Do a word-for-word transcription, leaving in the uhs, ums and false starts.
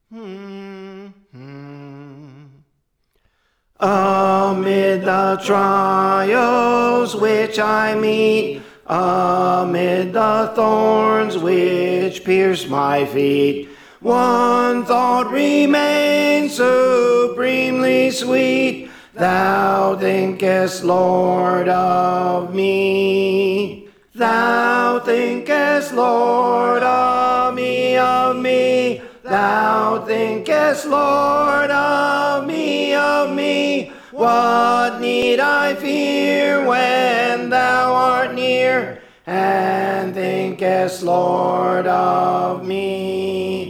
Hmm, hmm. Amid the trials which I meet, amid the thorns which pierce my feet, one thought remains supremely sweet. Thou thinkest, Lord, of me. Thou thinkest, Lord, of me, of me. Thou thinkest, Lord, of me, of me. What need I fear when thou art near, and thinkest, Lord, of me?